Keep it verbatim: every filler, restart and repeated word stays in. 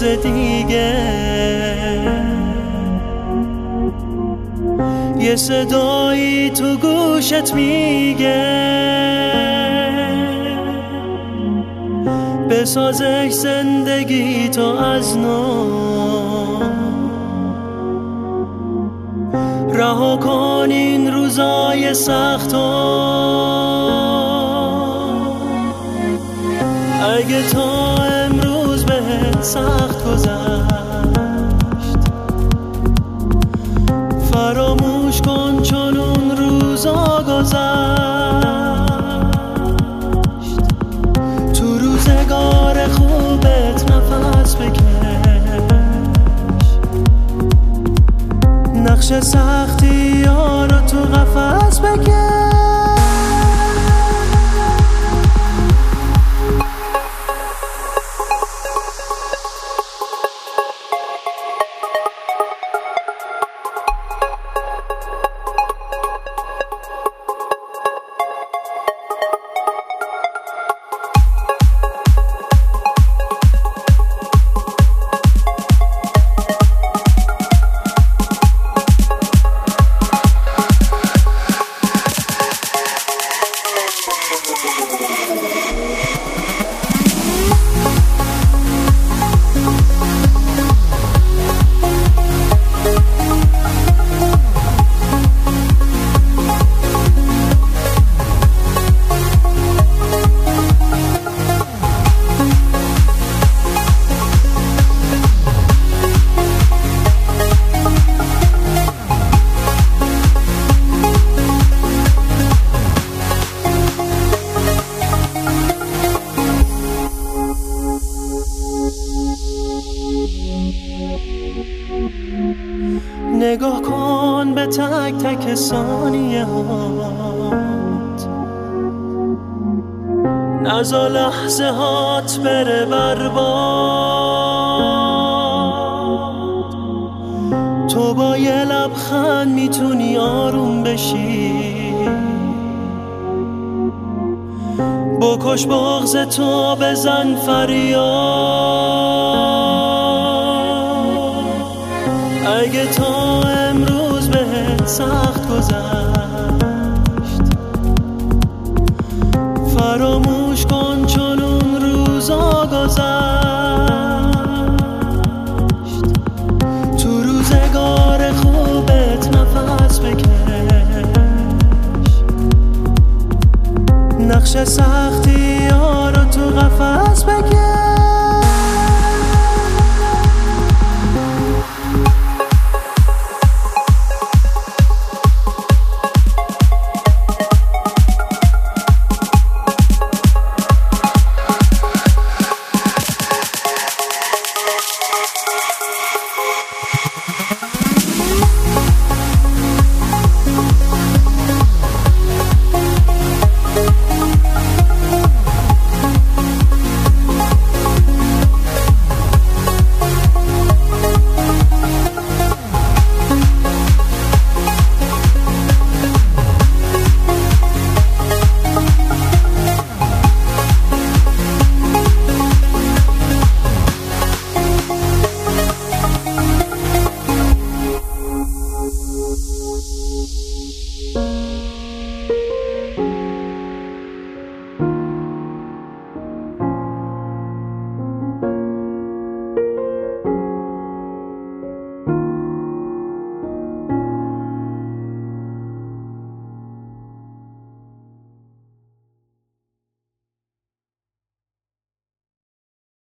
دیگه یه صدایی تو گوشت میگه بسازش زندگی تو از نو، رها کن این روزای سختو. اگه تا امروز بهت سخت گذشت فراموش کن چون اون روزا گذشت. تو روزگار خوبت نفس بکش، نقش سختی ها رو تو قفس بکش. نگاه کن به تک تک ثانیه هات، نزا لحظه هات بره برباد. تو با یه لبخند میتونی آروم بشی، بکش بغض تو بزن فریاد. اگه تا امروز بهت سخت گذشت فراموش کن چون اون روزا گذشت. تو روزگار خوبت نفس بکش، نقش سخت